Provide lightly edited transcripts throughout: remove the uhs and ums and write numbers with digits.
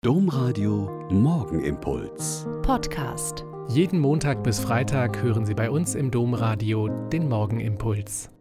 Domradio Morgenimpuls. Podcast. Jeden Montag bis Freitag hören Sie bei uns im Domradio den Morgenimpuls.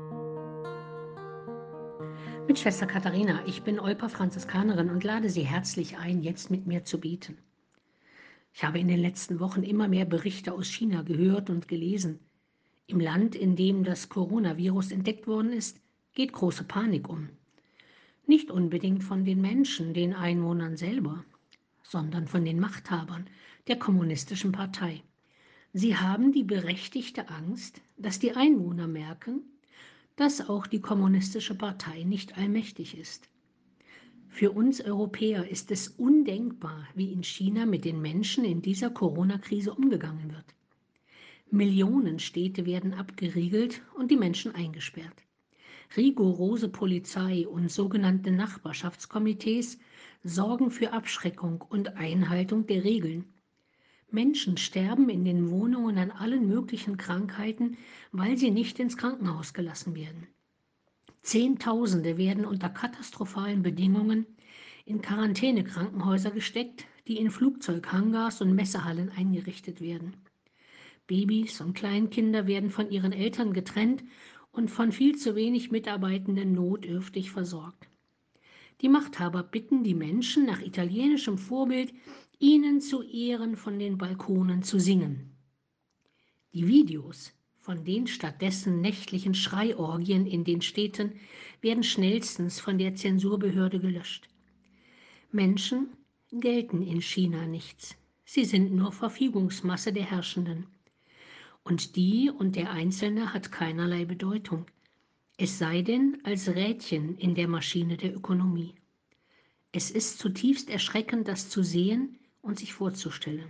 Mit Schwester Katharina, ich bin Olper-Franziskanerin und lade Sie herzlich ein, jetzt mit mir zu beten. Ich habe in den letzten Wochen immer mehr Berichte aus China gehört und gelesen. Im Land, in dem das Coronavirus entdeckt worden ist, geht große Panik um. Nicht unbedingt von den Menschen, den Einwohnern selber, sondern von den Machthabern der Kommunistischen Partei. Sie haben die berechtigte Angst, dass die Einwohner merken, dass auch die Kommunistische Partei nicht allmächtig ist. Für uns Europäer ist es undenkbar, wie in China mit den Menschen in dieser Corona-Krise umgegangen wird. Millionen Städte werden abgeriegelt und die Menschen eingesperrt. Rigorose Polizei und sogenannte Nachbarschaftskomitees sorgen für Abschreckung und Einhaltung der Regeln. Menschen sterben in den Wohnungen an allen möglichen Krankheiten, weil sie nicht ins Krankenhaus gelassen werden. Zehntausende werden unter katastrophalen Bedingungen in Quarantänekrankenhäuser gesteckt, die in Flugzeughangars und Messehallen eingerichtet werden. Babys und Kleinkinder werden von ihren Eltern getrennt und von viel zu wenig Mitarbeitenden notdürftig versorgt. Die Machthaber bitten die Menschen nach italienischem Vorbild, ihnen zu Ehren von den Balkonen zu singen. Die Videos von den stattdessen nächtlichen Schreiorgien in den Städten werden schnellstens von der Zensurbehörde gelöscht. Menschen gelten in China nichts. Sie sind nur Verfügungsmasse der Herrschenden. Und die und der Einzelne hat keinerlei Bedeutung, es sei denn als Rädchen in der Maschine der Ökonomie. Es ist zutiefst erschreckend, das zu sehen und sich vorzustellen.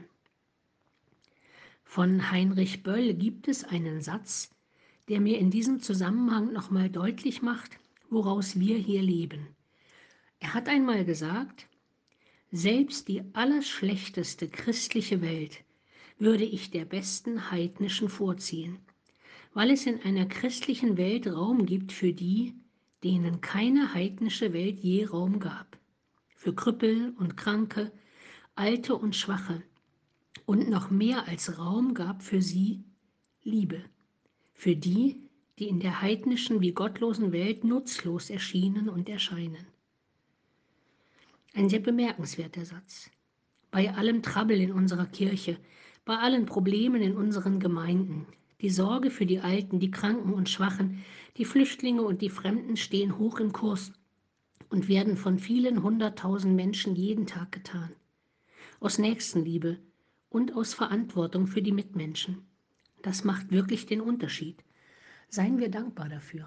Von Heinrich Böll gibt es einen Satz, der mir in diesem Zusammenhang nochmal deutlich macht, woraus wir hier leben. Er hat einmal gesagt: Selbst die allerschlechteste christliche Welt würde ich der besten heidnischen vorziehen, weil es in einer christlichen Welt Raum gibt für die, denen keine heidnische Welt je Raum gab, für Krüppel und Kranke, Alte und Schwache, und noch mehr als Raum gab für sie Liebe, für die, die in der heidnischen wie gottlosen Welt nutzlos erschienen und erscheinen. Ein sehr bemerkenswerter Satz. Bei allem Trouble in unserer Kirche, bei allen Problemen in unseren Gemeinden, die Sorge für die Alten, die Kranken und Schwachen, die Flüchtlinge und die Fremden stehen hoch im Kurs und werden von vielen 100.000 Menschen jeden Tag getan. Aus Nächstenliebe und aus Verantwortung für die Mitmenschen. Das macht wirklich den Unterschied. Seien wir dankbar dafür.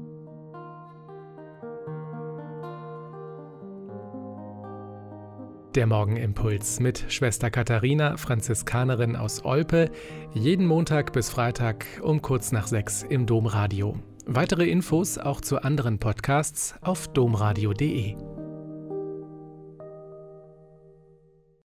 Der Morgenimpuls mit Schwester Katharina, Franziskanerin aus Olpe, jeden Montag bis Freitag um kurz nach 6 im Domradio. Weitere Infos auch zu anderen Podcasts auf domradio.de.